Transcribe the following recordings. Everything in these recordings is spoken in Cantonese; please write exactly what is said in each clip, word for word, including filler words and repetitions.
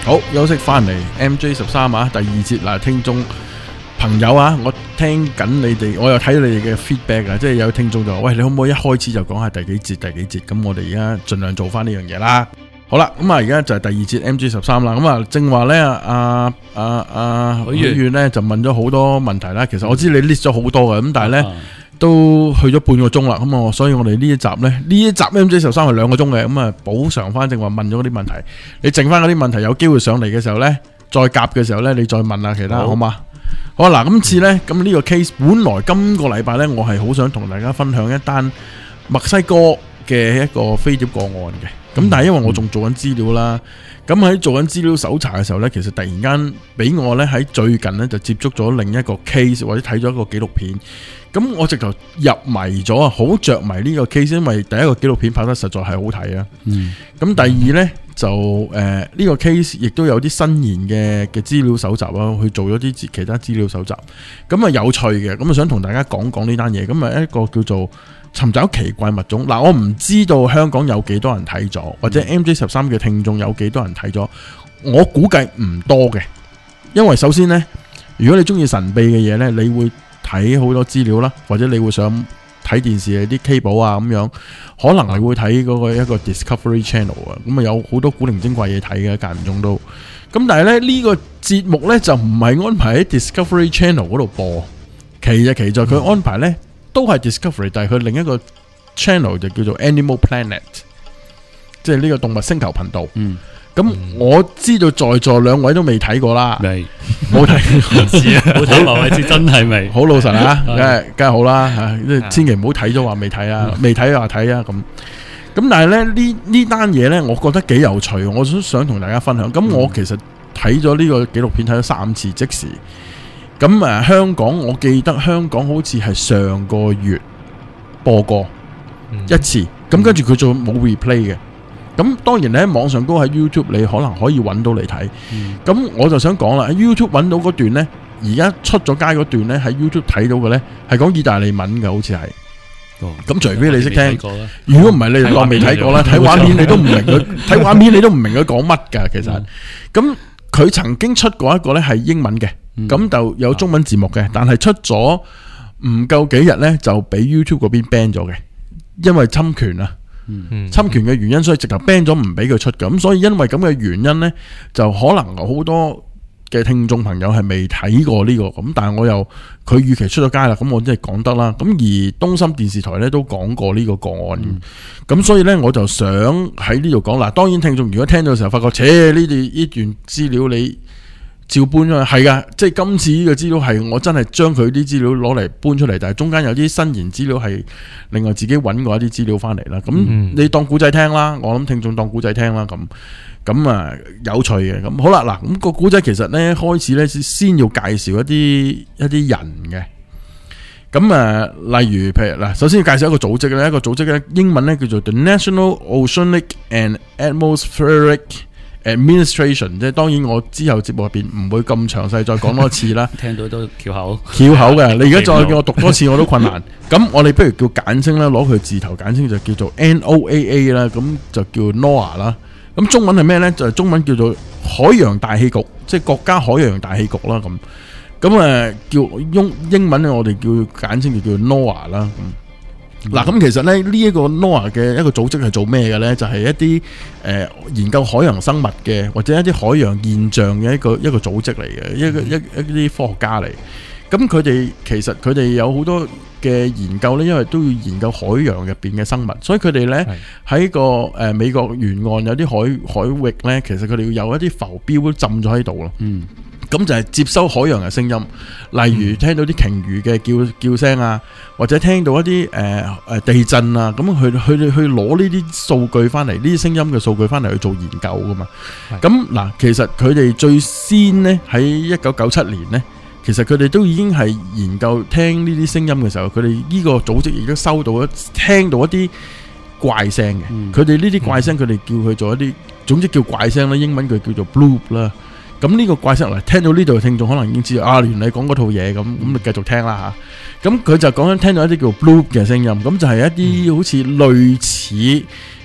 好，休息翻嚟 M J 十三啊，第二節嗱，聽眾朋友啊，我聽緊你哋，我又睇你哋嘅 feedback 啊，即係有聽眾就話：喂，你可唔可以一開始就講下第幾節、第幾節？咁我哋而家盡量做翻呢樣嘢啦。好啦，咁啊，而家就係第二節 M J 十三啦。咁啊，正話咧，阿阿阿許願咧就問咗好多問題啦。其實我知你 list 咗好多嘅，咁但係咧。啊都去咗半個鐘啦，咁啊，所以我哋呢一集呢，呢一集 M J 十三係兩個鐘嘅，咁啊補償翻正話問咗嗰啲問題，你剩翻嗰啲問題有機會上嚟嘅時候呢，再夾嘅時候呢，你再問下其他，好嘛？好啦，今次呢，咁呢個 case 本來今個禮拜呢，我係好想同大家分享一單墨西哥嘅一個飛碟個案嘅，咁但係因為我仲做緊資料啦。咁喺做緊資料搜查嘅時候呢，其實突然間俾我呢喺最近呢就接觸咗另一個 case 或者睇咗一個紀錄片，咁我直頭入迷咗啊，好着迷呢個 case，因為第一個紀錄片拍得實在係好睇啊。嗯。咁第二呢，就誒呢、呃這個 case 亦都有啲新研嘅嘅資料搜集啦，去做咗啲其他資料搜集，咁啊有趣嘅，咁啊想同大家講講呢單嘢，咁啊一個叫做尋找奇怪物種嗱，我唔知道香港有幾多人睇咗，或者 M J 十三嘅聽眾有幾多人睇咗，我估計唔多嘅，因為首先呢，如果你中意神秘嘅嘢呢，你會睇好多資料啦，或者你會想睇電視啲 cable 啊咁樣，可能你會睇嗰個一個 Discovery Channel 啊，咁啊有好多古靈精怪嘢睇嘅，間唔中都，咁但係咧呢個節目呢，就唔係安排喺 Discovery Channel 嗰度播，奇就奇在佢安排呢。都係 Discovery， 但係佢另一個 channel 就叫做 Animal Planet， 即係呢個動物星球頻道。嗯，咁我知道在座兩位都未睇過啦，未冇睇，唔知啊，冇睇埋位置真係未，好老實啊，梗係梗係好啦吓，千祈唔好睇咗話未睇啊，未睇話睇啊咁。咁但係咧呢呢單嘢咧，我覺得幾有趣，我都想同大家分享。咁我其實睇咗呢個紀錄片睇咗三次，即時。咁誒，香港我記得香港好似係上個月播過一次，咁、嗯、跟住佢仲冇 replay 嘅。咁當然你喺網上都喺 YouTube 你可能可以揾到嚟睇。咁、嗯、我就想講啦，喺 YouTube 揾到嗰段呢，而家出咗街嗰段呢，喺 YouTube 睇到嘅呢，係講意大利文嘅，好似係。咁、哦、除非你識聽，如果唔係你當未睇過啦，睇畫面你都唔明佢，睇畫面你都唔明佢講乜㗎。其實，咁、嗯、佢曾經出過一個呢係英文嘅。咁、嗯、就有中文字幕嘅、嗯，但係出咗唔夠幾日呢，就俾 YouTube 嗰邊 ban 咗嘅，因為侵權啊、嗯，侵權嘅原因，所以直頭 ban 咗唔俾佢出嘅。咁所以因為咁嘅原因呢，就可能好多嘅聽眾朋友係未睇過呢、這個，咁但係我又佢預期出咗街啦，咁我真係講得啦。咁而東森電視台呢都講過呢個個案，咁、嗯、所以呢，我就想喺呢度講啦。當然聽眾如果聽到嘅時候發覺，切呢段呢段資料你。照搬咗係噶，即係今次呢個資料係我真係將佢啲資料攞嚟搬出嚟，但係中間有啲新研資料係另外自己揾過一啲資料翻嚟啦。咁、嗯、你當古仔聽啦，我諗聽眾當古仔聽啦。咁咁啊有趣嘅。咁好啦，嗱咁個古仔其實呢，開始呢先要介紹一啲一啲人嘅。咁啊，例如譬如嗱，首先要介紹一個組織咧，一個組織咧英文呢叫做 The National Oceanic and Atmospheric Administration， 即係當然我之後節目入邊唔會咁詳細再講多次啦。聽到都翹口翹口嘅，你而家再叫我讀多次我都困難。咁我哋不如叫簡稱啦，攞佢字頭簡稱就叫做 N O A A 啦，咁就叫 NOAA 啦。咁中文係咩呢？就係、是、中文叫做海洋大氣局，即係國家海洋大氣局啦。咁咁誒叫用英文我哋叫簡稱就叫 NOAA 啦。嗱、嗯，咁其實咧呢一個 NOAA 嘅一個組織係做咩嘅呢？就係、是、一啲誒、呃、研究海洋生物嘅，或者一啲海洋現象嘅一個一個組織嚟嘅，一個一一啲科學家嚟。咁佢哋其實佢哋有好多嘅研究呢，因為都要研究海洋入邊嘅生物，所以佢哋呢喺個誒、呃、美國沿岸有啲海海域呢，其實佢哋要有一啲浮標都浸咗喺度咯。嗯。咁就係接收海洋嘅聲音，例如聽到啲鯨魚嘅叫叫聲啊，或者聽到一啲誒誒地震啊，咁去去去攞呢啲數據翻嚟，呢啲聲音嘅數據翻嚟去做研究噶嘛。咁嗱，其實佢哋最先呢喺一九九七年呢，其實佢哋都已經係研究聽呢啲聲音嘅時候，佢哋呢個組織亦都收到一聽到一啲怪聲嘅。佢哋呢啲怪聲，佢哋叫佢做一啲，總之叫怪聲啦，英文佢叫做 bloop 啦。咁呢個怪聲嚟，聽到呢度嘅聽眾可能已經知道啊，原來你講嗰套嘢咁，咁你繼續聽啦吓。咁佢就講緊聽到一啲叫 bloop 嘅聲音，咁就係一啲好似類似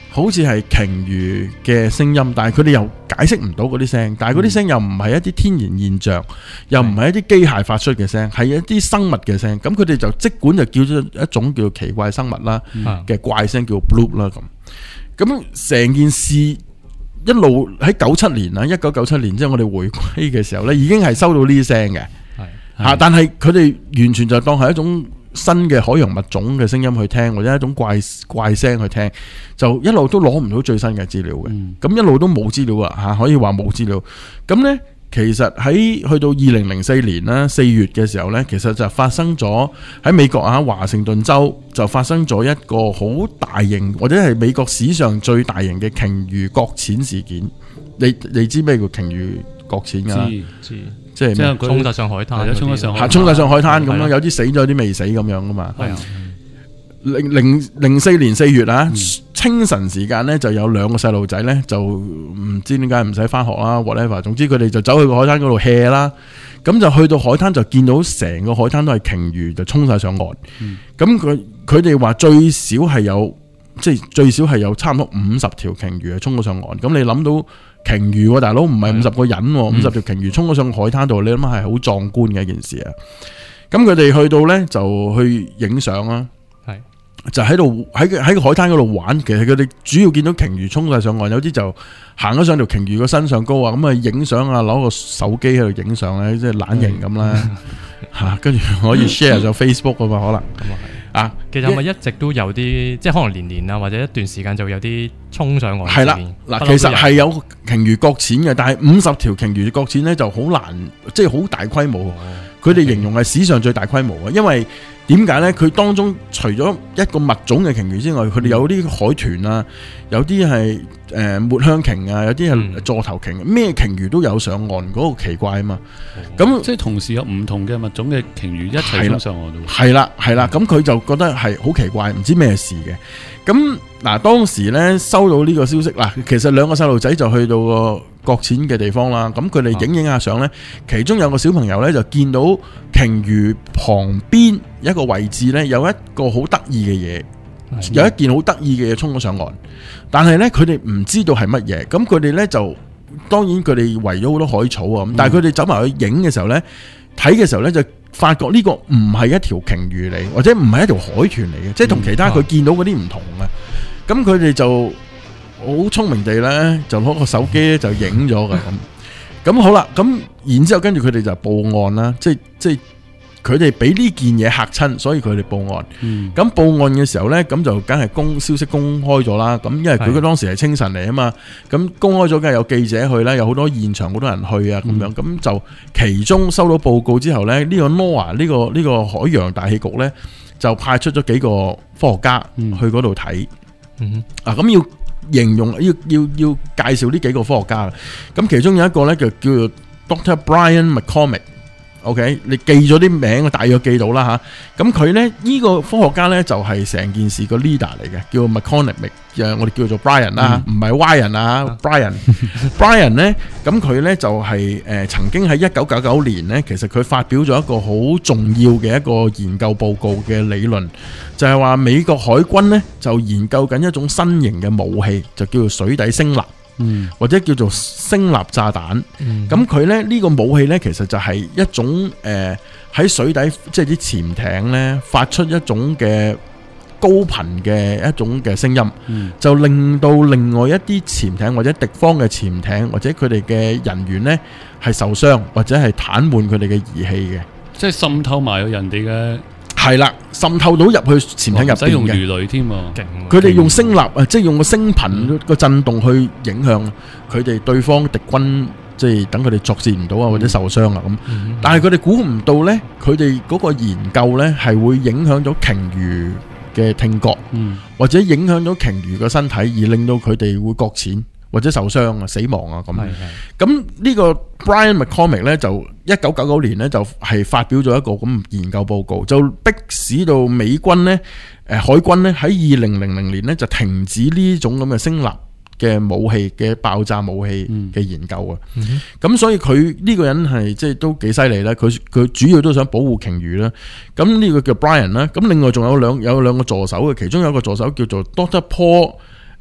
好似係鯨魚嘅聲音，但係佢哋又解釋唔到嗰啲聲，但係嗰啲聲又唔係一啲天然現象，嗯、又唔係一啲機械發出嘅聲，係一啲生物嘅聲。咁佢哋就即管就叫咗一種叫奇怪生物啦嘅、嗯、怪聲叫 bloop 啦咁。咁成件事一路喺九七年啦，一九九七年即係我哋回歸嘅時候咧，已經係收到呢啲聲嘅，吓，但係佢哋完全就當係一種新嘅海洋物種嘅聲音去聽，或者一種怪怪聲去聽，就一路都攞唔到最新嘅資料嘅，咁、嗯、一路都冇資料啊吓，可以話冇資料。咁呢，其實喺去到二零零四年啦，四月嘅時候呢，其實就發生咗喺美國啊華盛頓州就發生咗一個好大型或者係美國史上最大型嘅鯨魚擱淺事件。你你知咩叫鯨魚擱淺噶？知知。即係咩？衝晒上海灘，衝晒上海，衝晒上海灘咁樣，有啲死咗，有啲未死咁樣噶嘛。係啊，零零零四年四月啊，嗯、清晨時間咧就有兩個細路仔咧，就唔知點解唔使翻學啦 ，whatever。總之佢哋就走去個海灘嗰度 hea 啦。咁就去到海灘就見到成個海灘都係鯨魚，就衝晒上岸。咁佢佢哋話最少係有，即係最少係有差唔多五十條鯨魚係衝咗上岸。咁你諗到？鯨魚大佬唔係五十個人，五十條鯨魚衝咗上海灘度，你諗下係好壯觀嘅一件事啊！咁佢哋去到呢，就去影相啦，係就喺度喺喺個海灘嗰度玩。其實佢哋主要見到鯨魚衝晒上岸，有啲就行咗上條鯨魚個身上高啊，咁啊影相啊，攞個手機喺度影相咧，即係懶型咁啦吓，跟住可以 share 咗 Facebook 啊嘛，可能咁啊係。啊，其實係咪一直都有啲，即係可能年年啊，或者一段時間就會有啲衝上岸？係啦，嗱，其實係有鯨魚擱淺嘅，但係五十條鯨魚擱淺咧就好難，即係好大規模。佢哋形容係史上最大規模嘅，因為點解咧？佢當中除咗一個物種嘅鯨魚之外，佢哋有啲海豚啊，有啲係誒抹香鯨啊，有啲係座頭鯨，咩鯨魚都有上岸，嗰個奇怪啊嘛。咁即係同時有唔同嘅物種嘅鯨魚一齊衝上岸度。係啦，係啦，咁佢就覺得係好奇怪，唔知咩事嘅。咁嗱，當時咧收到呢個消息，嗱，其實兩個細路仔就去到個擱淺嘅地方啦。咁佢哋影影下相咧，其中有個小朋友咧就見到鯨魚旁邊一個位置咧有一個好得意嘅嘢，有一件好得意嘅嘢衝咗上岸，但係咧佢哋唔知道係乜嘢。咁佢哋咧就當然佢哋圍咗好多海草啊，咁但係佢哋走埋去影嘅時候咧，睇嘅時候咧就發覺呢個唔係一條鯨魚嚟，或者唔係一條海豚嚟嘅，即係同其他佢見到嗰啲唔同嘅。咁佢哋就好聰明地咧，就攞個手機咧就影咗㗎咁。咁好啦，咁然之後跟住佢哋就報案啦，即係即係佢哋俾呢件嘢嚇親，所以佢哋報案。咁、嗯、報案嘅時候呢，咁就梗係公消息公開咗啦。咁因為佢當時係清晨嚟啊嘛，咁公開咗梗係有記者去啦，有好多現場好多人去啊咁、嗯、樣。咁就其中收到報告之後呢，呢、呢個 NOAA 呢個呢個海洋大氣局呢，就派出咗幾個科學家去嗰度睇。嗯、啊，咁要形容要要要介紹呢幾個科學家。咁其中有一個呢，就叫做 Doctor Brian McCormick。OK， 你記咗啲名，我大約記到啦吓。咁佢咧呢、呢個科學家咧就係、是、成件事個 leader 嚟嘅，叫 McCormick， 我哋叫做 Brian 啦，唔係 Ryan 啊 ，Brian。Brian 咧，咁佢咧就係、是、誒、呃、曾經喺一九九九年咧，其實佢發表咗一個好重要嘅一個研究報告嘅理論，就係、是、話美國海軍咧就研究緊一種新型嘅武器，就叫做水底聲納。嗯、或者叫做聲納炸彈，咁佢咧呢個武器咧，其實就係一種誒喺、呃、水底，即係啲潛艇咧發出一種嘅高頻嘅一種嘅聲音，嗯、就令到另外一啲潛艇或者敵方嘅潛艇或者佢哋嘅人員咧係受傷或者係癱瘓佢哋嘅儀器嘅，即係滲透埋人哋嘅。係啦，滲透到入去潛艇入邊嘅，唔使用魚雷添喎。佢哋用聲納啊，即係用個聲頻個震動去影響佢哋對方敵軍，即係等佢哋作戰唔到啊，或者受傷啊咁。但係佢哋估唔到咧，佢哋嗰個研究咧係會影響到鯨魚嘅聽覺，或者影響到鯨魚嘅身體，而令到佢哋會擱淺或者受傷啊、死亡啊咁。咁呢個 Brian McCormick 咧就一九九九年咧就係發表咗一個咁研究報告，就迫使到美軍咧誒海軍咧喺二零零零年咧就停止呢種咁嘅聲納嘅武器嘅爆炸武器嘅研究啊。咁、嗯、所以佢呢個人係即係都幾犀利啦。佢佢主要都想保護鯨魚啦。咁呢個叫 Brian 啦。咁另外仲有兩有兩個助手嘅，其中有一個助手叫做 Doctor Paul。誒、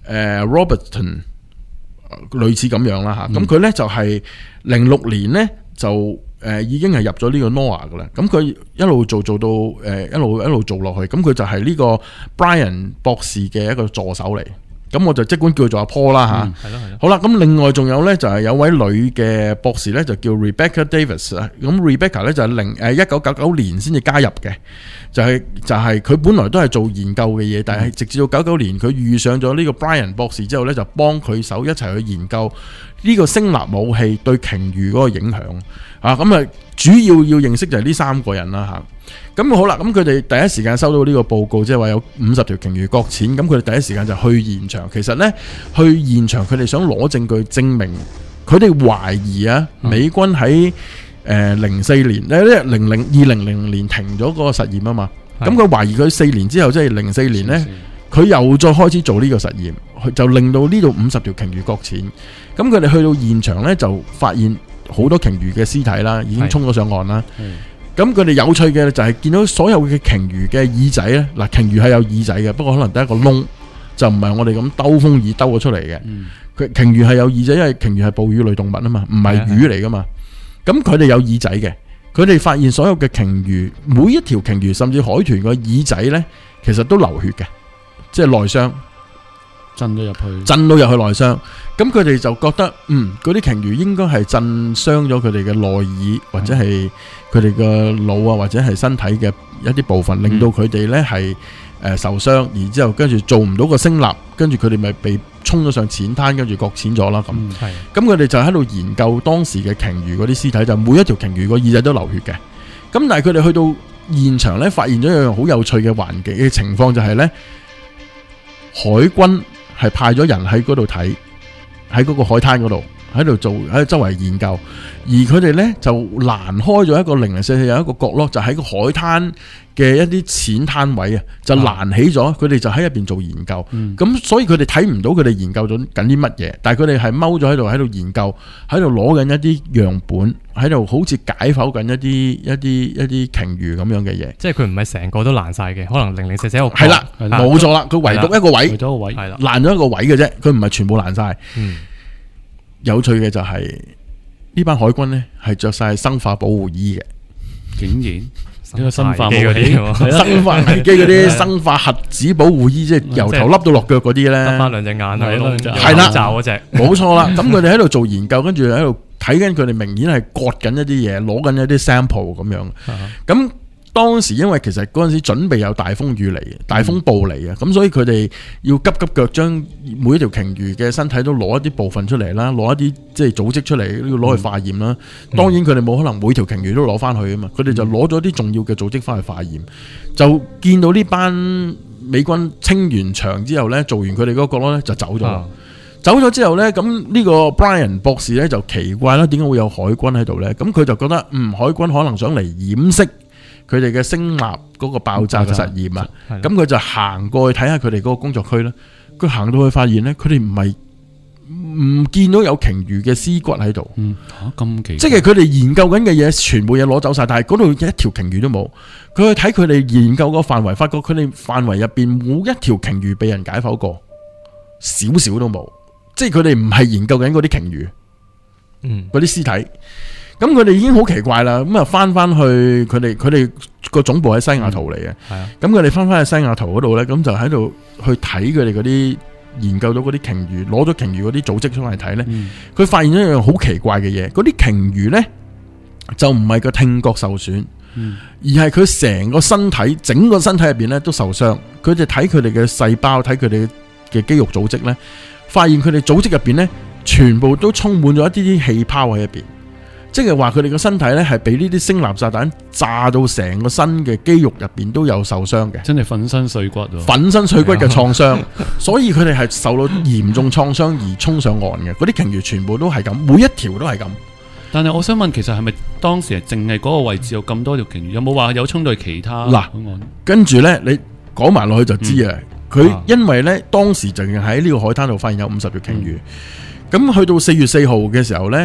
誒 Robertson 類似咁樣啦嚇。咁佢咧就係零六年咧就誒已經係入咗呢個 NOAA 噶啦。咁佢一路做做到誒一路一路做落去，咁佢就係呢個 Brian 博士嘅一個助手嚟。咁我就即管叫做阿 Paul 啦嚇，係咯係咯。好啦，咁另外仲有咧就係有位女嘅博士咧就叫 Rebecca Davis 啊。咁 Rebecca 咧就係零誒一九九九年先至加入嘅，就係就係佢本來都係做研究嘅嘢，但係直至到九九年佢遇上咗呢個 Brian 博士之後咧，就幫佢手一齊去研究呢個聲納武器對鯨魚嗰個影響啊。咁啊主要要認識就係呢三個人啦嚇。咁好啦，咁佢哋第一時間收到呢個報告，即係話有五十條鯨魚擱淺，咁佢哋第一時間就去現場。其實呢，去現場佢哋想攞證據證明，佢哋懷疑啊，美軍喺誒零四年咧，零零二零零年停咗嗰個實驗啊嘛。咁佢懷疑佢四年之後，即係零四年呢，佢又再開始做呢個實驗，就令到呢度五十條鯨魚擱淺。咁佢哋去到現場呢，就發現好多鯨魚嘅屍體啦，已經衝咗上岸啦。咁佢哋有趣嘅就係見到所有嘅鯨魚嘅耳仔咧，嗱鯨魚係有耳仔嘅，不過可能得一個窿，就唔係我哋咁兜風耳兜咗出嚟嘅。佢鯨魚係有耳仔，因為鯨魚係哺乳類動物啊嘛，唔係魚嚟噶嘛。咁佢哋有耳仔嘅，佢哋發現所有嘅鯨魚，每一條鯨魚甚至海豚個耳仔咧，其實都流血嘅，即係內傷。震到入去，震到入去內傷，咁佢哋就覺得，嗯，嗰啲鯨魚應該係震傷咗佢哋嘅內耳，或者係佢哋嘅腦啊，或者係身體嘅一啲部分，令到佢哋咧係誒受傷，然之後跟住做唔到個聲納，跟住佢哋咪被衝咗上淺灘，跟住擱淺咗啦咁。係，咁佢哋就喺度研究當時嘅鯨魚嗰啲屍體，就每一條鯨魚個耳仔都流血嘅。咁但係佢哋去到現場咧，發現咗一樣好有趣嘅環境嘅情況，就係咧海軍係派咗人喺嗰度睇，喺嗰個海灘嗰度喺度做喺周圍研究，而佢哋呢就攔開咗一個零零四四有一個角落，就喺個海灘嘅一啲淺灘位啊，就攔起咗，佢哋就喺入邊做研究。咁、嗯、所以佢哋睇唔到佢哋研究咗緊啲乜嘢，但係佢哋係踎咗喺度喺度研究，喺度攞緊一啲樣本，喺度好似解剖緊一啲一啲一啲鯨魚咁樣嘅嘢。即係佢唔係成個都攔晒嘅，可能零零四四一個係啦，冇錯啦，佢唯獨一個位，咗個位係啦，攔咗一個位嘅啫，佢唔係全部攔晒。嗯，有趣嘅就係、是、呢班海軍呢係着晒生化保護衣嘅，竟然。呢個生化武器，生化危機嗰啲生化核子保護衣，即係由頭笠到落腳嗰啲咧，得翻兩隻眼啊，係啦，罩嗰隻，冇錯啦。咁佢哋喺度做研究，跟住喺度睇緊，佢哋明顯係割緊一啲嘢，攞緊一啲 sample 咁樣。咁當時因為其實嗰陣時準備有大風雨嚟，大風暴嚟嘅，咁、嗯、所以佢哋要急急腳將每一條鯨魚嘅身體都攞一啲部分出嚟啦，攞一啲即係組織出嚟，要攞去化驗啦。嗯、當然佢哋冇可能每條鯨魚都攞翻去啊嘛，佢哋就攞咗啲重要嘅組織翻去化驗，就見到呢班美軍清完場之後呢，做完佢哋嗰個角落呢就走咗。啊、走咗之後呢，咁呢個 Brian 博士呢就奇怪啦，點解會有海軍喺度呢？咁佢就覺得嗯，海軍可能想嚟掩飾佢哋嘅聲納嗰個爆炸嘅實驗啊，咁佢就行過去睇下佢哋嗰個工作區啦。佢行到去發現咧，佢哋唔係唔見到有鯨魚嘅屍骨喺度。嗯，嚇咁奇，即係佢哋研究緊嘅嘢，全部嘢攞走晒，但係嗰度一條鯨魚都冇。佢去睇佢哋研究個範圍，發覺佢哋範圍入邊冇一條鯨魚被人解剖過，少少都冇。即係佢哋唔係研究緊嗰啲鯨魚，嗯，嗰啲屍體。咁佢哋已經好奇怪啦，咁啊翻翻去佢哋佢哋個總部喺西雅圖嚟嘅，咁佢哋翻翻去西雅圖嗰度咧，咁就喺度去睇佢哋嗰啲研究到嗰啲鯨魚，攞咗鯨魚嗰啲組織出嚟睇咧，佢、嗯、發現咗一樣好奇怪嘅嘢，嗰啲鯨魚咧就唔係個聽覺受損，嗯、而係佢成個身體整個身體入邊咧都受傷，佢哋睇佢哋嘅細胞，睇佢哋嘅肌肉組織咧，發現佢哋組織入邊咧全部都充滿咗一啲啲氣泡喺入邊。即係話佢哋個身體咧係俾呢啲聲納炸彈炸到成個身嘅肌肉入邊都有受傷嘅，真係粉身碎骨，粉身碎骨嘅創傷，所以佢哋係受到嚴重創傷而衝上岸嘅。嗰啲鯨魚全部都係咁，每一條都係咁。但係我想問，其實係咪當時係淨係嗰個位置有咁多條鯨魚？有冇話有衝到其他？嗱，跟住咧你講埋落去就知啊。佢、嗯、因為咧當時淨係喺呢個海灘度發現有五十條鯨魚，咁、嗯、去到四月四號嘅時候咧。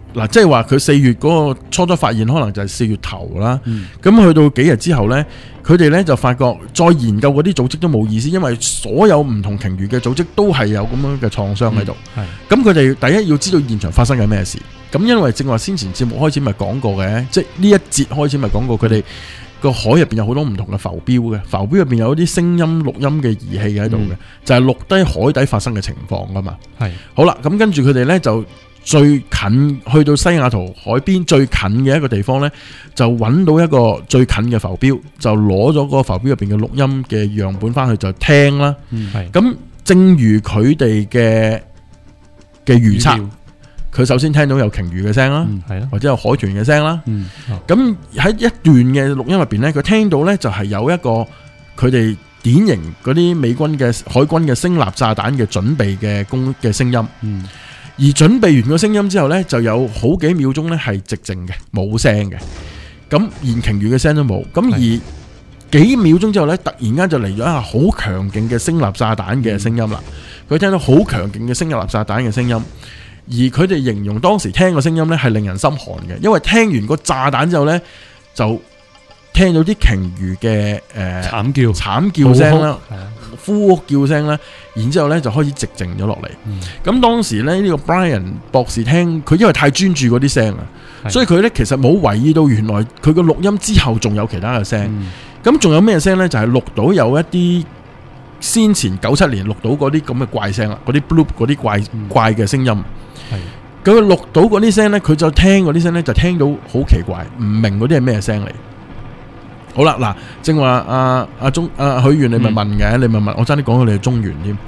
嗱，即係話佢四月嗰個初初發現可能就係四月頭啦。咁、嗯、去到幾日之後呢，佢哋呢就發覺再研究嗰啲組織都冇意思，因為所有唔同鯨魚嘅組織都係有咁樣嘅創傷喺度。咁佢哋第一要知道現場發生緊咩事。咁因為正話先前節目開始咪講過嘅，即係呢一節開始咪講過佢哋。個海入邊有好多唔同嘅浮標嘅，浮標入邊有啲聲音錄音嘅儀器喺度嘅，就係錄低海底發生嘅情況噶嘛。係好啦，咁跟住佢哋呢，就最近去到西雅圖海邊最近嘅一個地方呢，就揾到一個最近嘅浮標，就攞咗嗰個浮標入邊嘅錄音嘅樣本翻去就聽啦。係咁，正如佢哋嘅嘅預測。佢首先聽到有鯨魚嘅聲啦，嗯、或者有海豚嘅聲啦。咁喺、嗯、一段嘅錄音入邊呢，佢聽到呢就係有一個佢哋典型嗰啲美軍嘅海軍嘅聲納炸彈嘅準備嘅工嘅聲音。嗯、而準備完個聲音之後呢，就有好幾秒鐘呢係寂靜嘅，冇聲嘅。咁連鯨魚嘅聲都冇。咁而幾秒鐘之後呢，突然間就嚟咗一下好強勁嘅聲納炸彈嘅聲音啦。佢、嗯、聽到好強勁嘅聲納炸彈嘅聲音。而佢哋形容當時聽個聲音咧係令人心寒嘅，因為聽完個炸彈之後咧，就聽到啲鯨魚嘅誒慘叫、慘叫聲啦、呼呼叫聲啦，然之後咧就開始寂靜咗落嚟。咁、嗯、當時咧呢、呢個 Brian 博士聽佢因為太專注嗰啲聲啊，所以佢咧其實冇留意到原來佢個錄音之後仲有其他嘅聲。咁仲、嗯、有咩聲咧？就係、是、錄到有一啲先前九七年錄到嗰啲咁嘅怪聲啦，嗰啲 bloop 嗰啲怪、嗯、怪嘅聲音。咁佢錄到嗰啲聲咧，佢就聽嗰啲聲咧，就聽到好奇怪，唔明嗰啲係咩聲嚟。好啦，嗱，正話阿阿中阿許願，你咪問嘅，嗯、你咪問，我爭啲講到你係中原添。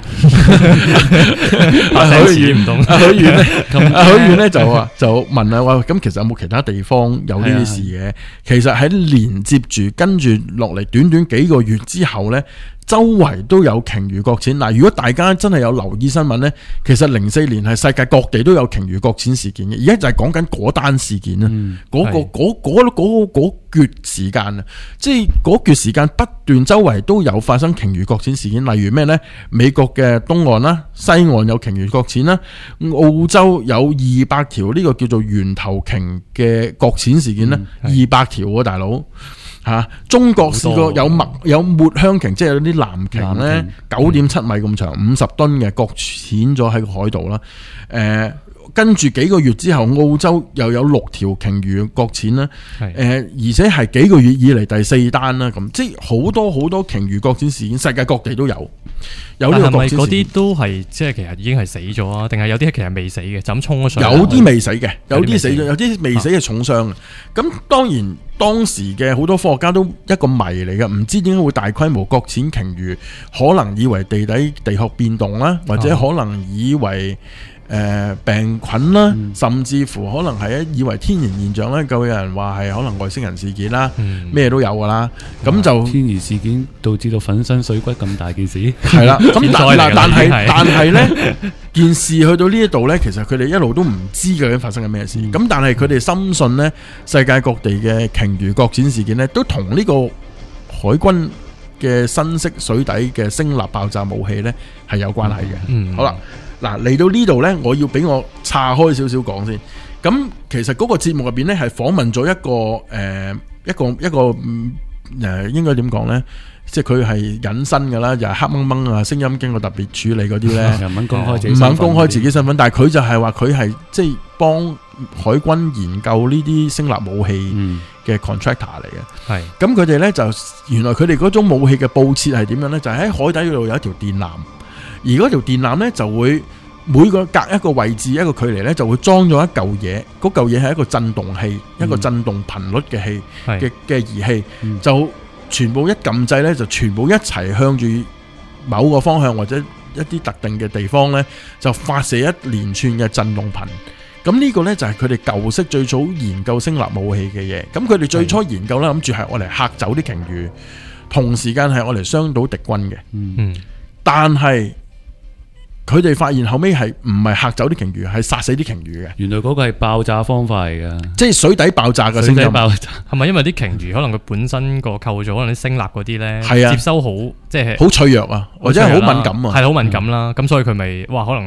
阿許願唔同，阿許願咧，阿許願咧就話就問啊，話咁其實有冇其他地方有呢啲事嘅？其實喺連接住跟住落嚟，短短幾個月之後咧。周圍都有鯨魚擱淺嗱，如果大家真係有留意新聞呢，其實零四年係世界各地都有鯨魚擱淺事件嘅，而家就係講緊嗰單事件啦，嗰、嗯嗰個嗰嗰嗰嗰橛時間啊，即係嗰橛時間不斷周圍都有發生鯨魚擱淺事件，例如咩呢？美國嘅東岸啦、西岸有鯨魚擱淺啦，澳洲有二百條呢個叫做圓頭鯨嘅擱淺事件啦，二百條喎大佬。吓、啊！中國試過有墨有抹香鯨，即係有啲藍鯨咧，九點七米咁長，五十噸嘅擱淺咗喺個海度啦。誒、呃，跟住幾個月之後，澳洲又有六條鯨魚擱淺啦。誒、呃，而且係幾個月以嚟第四單啦。咁即係好多好多鯨魚擱淺事件，世界各地都有。有呢個擱淺事件。但係咪嗰啲都係即係其實已經係死咗啊？定係有啲其實未死嘅，就咁衝咗上去？有啲未死嘅，有啲死咗，有啲未死嘅重傷嘅。咁、啊、當然。當時嘅好多科學家都一個謎嚟嘅，唔知點解會大規模擱淺鯨魚，可能以為地底地殼變動啦，或者可能以為誒、呃、病菌啦，嗯、甚至乎可能係一以為天然現象咧，就有人話係可能外星人事件啦，咩、嗯、都有噶啦。咁、嗯、就天然事件導致到粉身碎骨咁大件事，係啦。咁但但係但係咧。件事去到呢一度呢，其實佢哋一路都唔知究竟發生緊咩事。咁、嗯、但係佢哋深信呢，世界各地嘅鯨魚擱淺事件呢，都同呢個海軍嘅新式水底嘅聲納爆炸武器呢係有關係嘅。嗯、好啦，嗱嚟到呢度呢，我要俾我岔開少少講先。咁其實嗰個節目入邊呢，係訪問咗一個誒、呃、一個一個誒、呃、應該點講呢？即係佢係隱身噶啦，又係黑掹掹啊，聲音經過特別處理嗰啲咧，唔肯公開自己，唔肯公開自己身份。但係佢就係話佢係即係幫海軍研究呢啲聲納武器嘅 contractor 嚟嘅。係咁佢哋咧就原來佢哋嗰種武器嘅佈設係點樣咧？就係、是、喺海底嗰度有一條電纜，而嗰條電纜咧就會每個隔一個位置一個距離咧就會裝咗一嚿嘢，嗰嚿嘢係一個震動器，嗯、一個震動頻率嘅器嘅嘅儀器、嗯、就。全部一撳掣咧，就全部一齊向住某個方向或者一啲特定嘅地方咧，就發射一連串嘅震動頻。咁呢個咧就係佢哋舊式最早研究聲納武器嘅嘢。咁佢哋最初研究咧，諗住係我嚟嚇走啲鯨魚，同時間係我嚟傷到敵軍嘅。嗯，但係佢哋發現後尾係唔係嚇走啲鯨魚，係殺死啲鯨魚嘅。原來嗰個係爆炸方法嚟噶，即係水底爆炸嘅聲音。水底爆炸係咪因為啲鯨魚可能佢本身個構造，可能啲聲納嗰啲咧，係啊，接收好即係好脆弱啊，或者係好敏感啊，係好敏感啦。咁、嗯、所以佢咪哇可能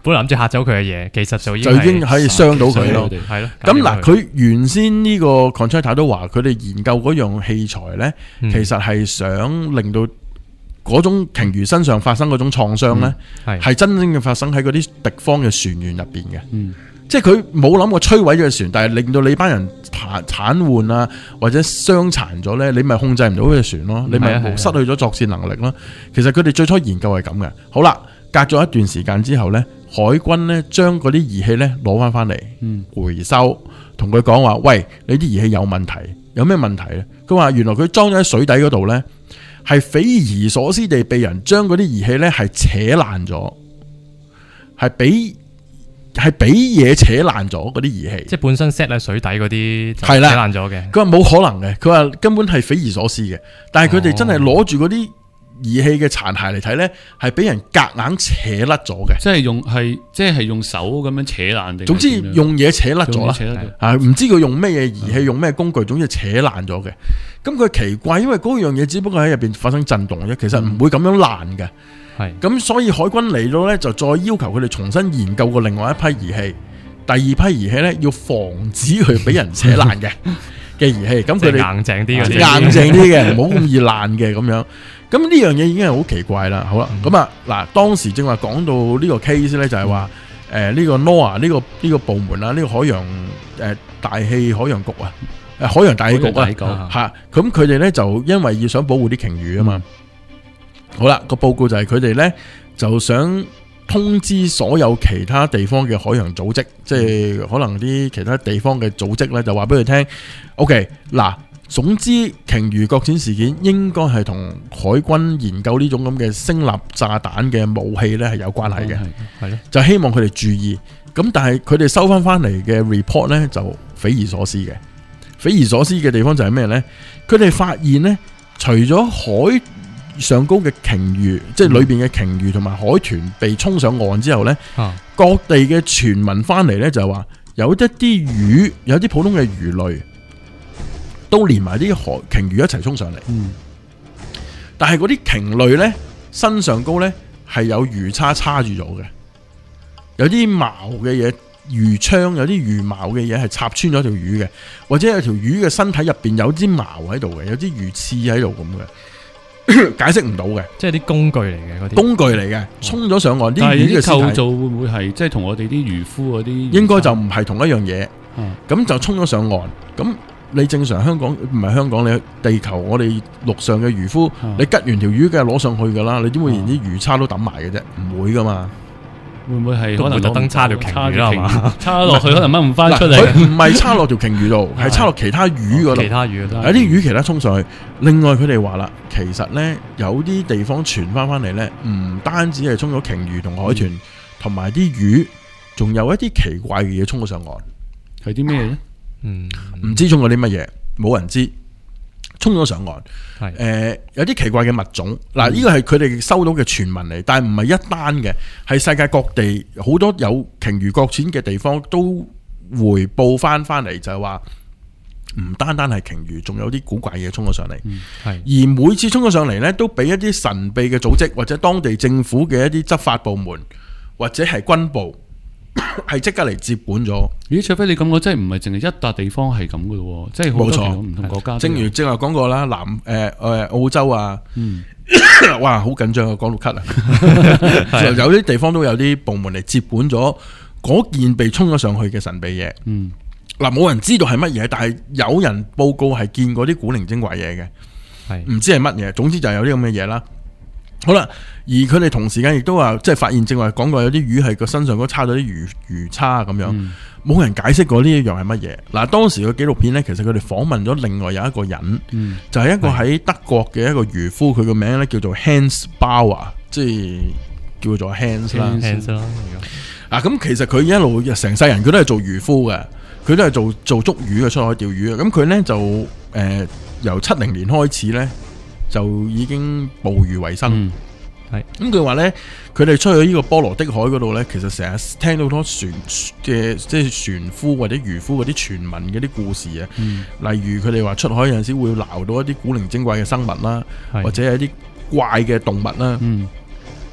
本來諗住嚇走佢嘅嘢，其實就已經就已經可以傷到佢咯。 係咯。 咁嗱，佢原先呢個 contractor 都話，佢哋研究嗰樣器材咧， 嗯、 其實係想令到嗰種鯨魚身上發生嗰種創傷咧，係、嗯、真正嘅發生喺嗰啲敵方嘅船員入邊嘅。嗯，即係佢冇諗過摧毀咗隻船，但係令到你班人殘癱瘓啊，或者傷殘咗咧，你咪控制唔到隻船咯，你咪失去咗作戰能力咯。其實佢哋最初研究係咁嘅。好啦，隔咗一段時間之後咧，海軍咧將嗰啲儀器咧攞翻翻嚟，回收，同佢講話：喂，你啲儀器有問題，有咩問題咧？佢話原來佢裝咗喺水底嗰度咧，係匪夷所思地被人將嗰啲儀器咧係扯爛咗，係俾係俾嘢扯爛咗嗰啲儀器， 即係本身 set 喺水底嗰啲就扯爛咗嘅。 佢話冇可能嘅，佢話根本係匪夷所思嘅。但係佢哋真係攞住嗰啲儀器嘅殘骸嚟睇咧，係俾人夾硬扯甩咗嘅， 即係用係即係用手咁樣扯爛定。 總之用嘢扯甩咗啦，啊唔知佢用咩嘢儀器，用咩工具，總之扯爛咗嘅。咁佢奇怪，因為嗰樣嘢只不過喺入邊發生震動啫，其實唔會咁樣爛嘅。係咁，所以海軍嚟到咧，就再要求佢哋重新研究過另外一批儀器，第二批儀器咧要防止佢俾人扯爛嘅嘅儀器。咁佢哋硬淨啲嘅， 硬淨啲嘅，唔好咁易爛嘅咁樣。咁呢樣嘢已經係好奇怪啦。好啦，咁啊嗱，當時正話講到呢個 case 咧，就係話誒呢個 NOAA 呢個呢個部門啦，呢個海洋誒大氣海洋局啊，誒海洋大氣局啊嚇。咁佢哋咧就因為要想保護啲鯨魚啊嘛。好啦，個報告就係佢哋咧就想通知所有其他地方嘅海洋組織，即係可能啲其他地方嘅組織咧，就話俾佢聽 ，OK 嗱，總之鯨魚擱淺事件應該係同海軍研究呢種咁嘅聲納炸彈嘅武器咧係有關係嘅，係咯，就希望佢哋注意。咁但係佢哋收翻翻嚟嘅 report 咧就匪夷所思嘅，匪夷所思嘅地方就係咩咧？佢哋發現咧，除咗海上高嘅鯨魚，即係裏邊嘅鯨魚同埋海豚被衝上岸之後呢，啊、各地嘅傳聞翻嚟呢，就係話有一啲魚，有啲普通嘅魚類都連埋啲海鯨魚一齊衝上嚟。嗯、但係嗰啲鯨類呢，身上高呢係有魚叉叉住咗嘅，有啲矛嘅嘢，魚槍有啲魚矛嘅嘢係插穿咗條魚嘅，或者有條魚嘅身體入邊有啲矛喺度嘅，有啲魚刺喺度咁嘅。解釋唔到嘅， 即係啲工具嚟嘅，嗰啲工具嚟嘅，衝咗上岸啲魚嘅構造會唔會係即係同我哋啲漁夫嗰啲？ 應該就唔係同一樣嘢，咁、嗯、就衝咗上岸。咁你正常香港唔係香港，你地球我哋陸上嘅漁夫，嗯、你吉完條魚梗係攞上去噶啦，你點會連啲魚叉都抌埋嘅啫？唔會噶嘛。 會唔會係可能特登叉條鯨魚啦嘛？ 叉落去可能掹唔翻出嚟。 佢唔係叉落條鯨魚度，係叉落其他魚嗰度。 其他魚有啲魚其他衝上去。另外佢哋話啦，其實咧有啲地方傳翻翻嚟咧，唔單止係衝咗鯨魚同海豚，同埋啲魚，仲有一啲奇怪嘅嘢衝咗上岸。 係啲咩咧？ 嗯，唔知衝咗啲乜嘢，冇人知。衝咗上岸，誒、呃，有啲奇怪嘅物種，嗱，呢個係佢哋收到嘅傳聞嚟，但係唔係一單嘅，係世界各地好多有鯨魚擱淺嘅地方都回報翻翻嚟，就係話唔單單係鯨魚，仲有啲古怪嘢衝咗上嚟，嗯、而每次衝咗上嚟呢，都俾一啲神秘嘅組織或者當地政府嘅一啲執法部門或者係軍部。係即刻嚟接管咗。 咦，卓飛你咁講，真係唔係淨係一笪地方係咁噶咯？即係好多唔同國家。 正如正話講過啦，南誒誒澳洲啊，嗯、哇，好緊張啊，講到咳啊！有啲地方都有啲部門嚟接管咗嗰件被衝咗上去嘅神秘嘢。嗯，嗱，冇人知道係乜嘢，但係有人報告係見過啲古靈精怪嘢嘅，係唔知係乜嘢。總之就係有啲咁嘅嘢啦。好啦，而佢哋同時間亦都話，即係發現正話講過有啲魚係個身上嗰叉咗啲魚魚叉咁樣，冇、嗯、人解釋過呢一樣係乜嘢。嗱，當時個紀錄片呢，其實佢哋訪問咗另外有一個人，嗯、就係一個喺德國嘅一個漁夫，佢個名咧叫做 Hans Bauer，即係叫做 Hans 啦。Hans 啦，啊，咁其實佢一路成世人佢都係做漁夫嘅，佢都係做做捉魚嘅，出海釣魚嘅。咁佢呢，就誒、呃、由七零年開始呢。就已經捕魚為生，係咁佢話咧，佢哋出去呢個波羅的海嗰度咧，其實成日聽到好多船嘅即係船夫或者漁夫嗰啲傳聞嘅啲故事啊，嗯、例如佢哋話出海有陣時會撈到一啲古靈精怪嘅生物啦，或者係一啲怪嘅動物啦，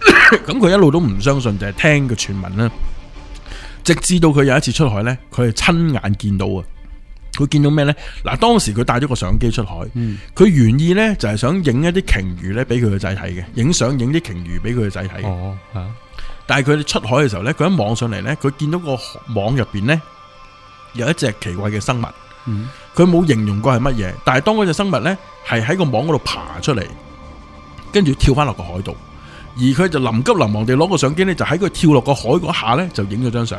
咁佢一路都唔相信，就係聽個傳聞啦。直至到佢有一次出海呢，佢係親眼見到啊！佢見到咩呢？嗱，當時佢帶咗個相機出海，佢原意呢就係想影一啲鯨魚呢俾佢個仔睇嘅，影相影啲鯨魚俾佢個仔睇嘅。哦，但係佢哋出海嘅時候呢，佢一望上嚟呢，佢見到個網入邊呢有一隻奇怪嘅生物，佢冇形容過係乜嘢，但係當嗰隻生物呢係喺個網嗰度爬出嚟，跟住跳翻落個海度，而佢就臨急臨忙地攞個相機呢，就喺佢跳落個海嗰下呢，就影咗張相。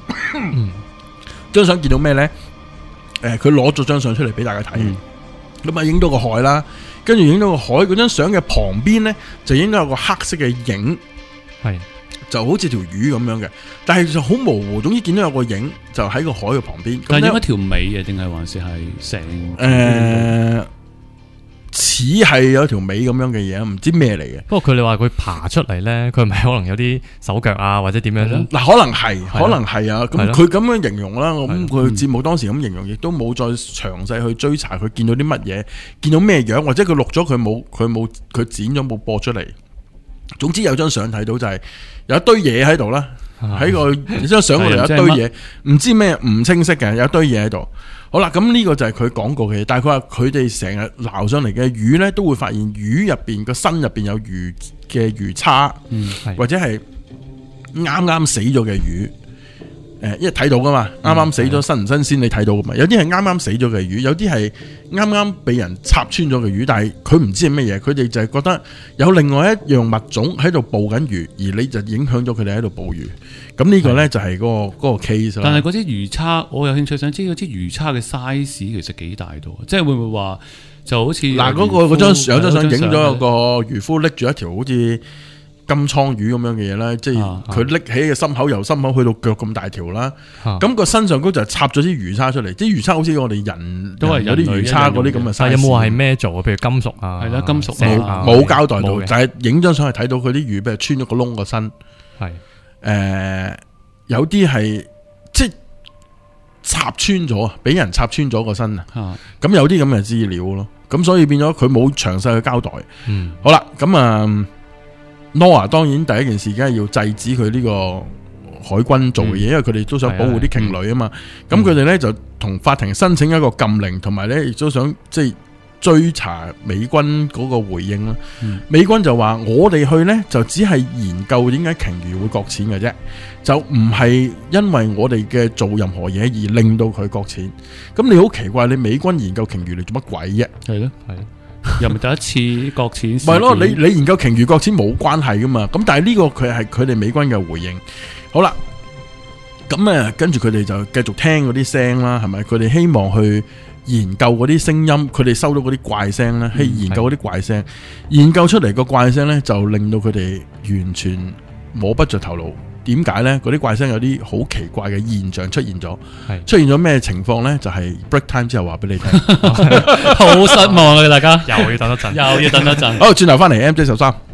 張相見到咩呢？誒，佢攞咗張相出嚟俾大家睇，咁啊影到個海啦，跟住影到個海嗰張相嘅旁邊呢，就影到有個黑色嘅影，係就好似條魚咁樣嘅，但係就好模糊。總之見到有個影就喺個海嘅旁邊。 但係影一條尾嘅，定係還是係成？ 誒，似係有條尾咁樣嘅嘢，唔知咩嚟嘅。 不過佢哋話佢爬出嚟咧，佢係咪可能有啲手腳啊，或者點樣咧？ 嗱，可能係，可能係啊。咁佢咁樣形容啦，咁佢節目當時咁形容，亦都冇再詳細去追查佢見到啲乜嘢，見到咩樣，或者佢錄咗佢冇，佢冇，佢剪咗冇播出嚟。總之有張相睇到就係有一堆嘢喺度啦，喺個張相嗰度有一堆嘢，唔知咩唔清晰嘅，有一堆嘢喺度。好啦，咁呢個就係佢講過嘅嘢，但係佢話佢哋成日撈上嚟嘅魚呢，都會發現魚入邊個身入邊有魚嘅魚叉，嗯、或者係啱啱死咗嘅魚。誒，因為睇到噶嘛，啱啱死咗新唔新鮮，你睇到噶嘛。有啲係啱啱死咗嘅魚，有啲係啱啱俾人插穿咗嘅魚，但係佢唔知係乜嘢，佢哋就係覺得有另外一樣物種喺度捕緊魚，而你就影響咗佢哋喺度捕魚。咁呢個呢，就係嗰個嗰個 case。 但係嗰啲魚叉，我有興趣想知嗰啲魚叉嘅 size 其實幾大度？即係會唔會話就好似嗱嗰個嗰張有張相影咗有個漁夫拎住一條好似金倉魚咁樣嘅嘢啦，即係佢拎起嘅心口，由心口去到腳咁大條啦。咁個身上高就插咗啲魚叉出嚟，啲魚叉好似我哋人都係有啲魚叉嗰啲咁嘅。 但係有冇話係咩做啊？譬如金屬啊， 係啦，金屬冇冇交代到，就係影張相係睇到佢啲魚，譬如穿咗個窿個身。係誒，有啲係即係插穿咗，俾人插穿咗個身啊。咁有啲咁嘅資料咯，咁所以變咗佢冇詳細去交代。嗯，好啦，咁啊。Noah 當然第一件事梗係要制止佢呢個海軍做嘅嘢，嗯、因為佢哋都想保護啲鯨類啊嘛。咁佢哋咧就同法庭申請一個禁令，同埋咧亦都想即係追查美軍嗰個回應啦。嗯、美軍就話：我哋去咧就只係研究點解鯨魚會擱淺嘅啫，就唔係因為我哋嘅做任何嘢而令到佢擱淺。咁你好奇怪，你美軍研究鯨魚嚟做乜鬼啫？係咯，係。 又唔係第一次擱淺，唔係咯？你你研究鯨魚擱淺冇關係噶嘛？咁但係呢個佢係佢哋美軍嘅回應。好啦，咁啊，跟住佢哋就繼續聽嗰啲聲啦，係咪？佢哋希望去研究嗰啲聲音，佢哋收到嗰啲怪聲咧，去研究嗰啲怪聲，嗯、研究出嚟個怪聲咧，就令到佢哋完全摸不着頭腦。點解呢？嗰啲怪聲有啲好奇怪嘅現象出現咗，出現咗咩情況呢？就係 break time 之後話俾你聽， 好失望啊！大家又要等一陣， 又要等一陣。 好，轉頭翻嚟 M J 十三。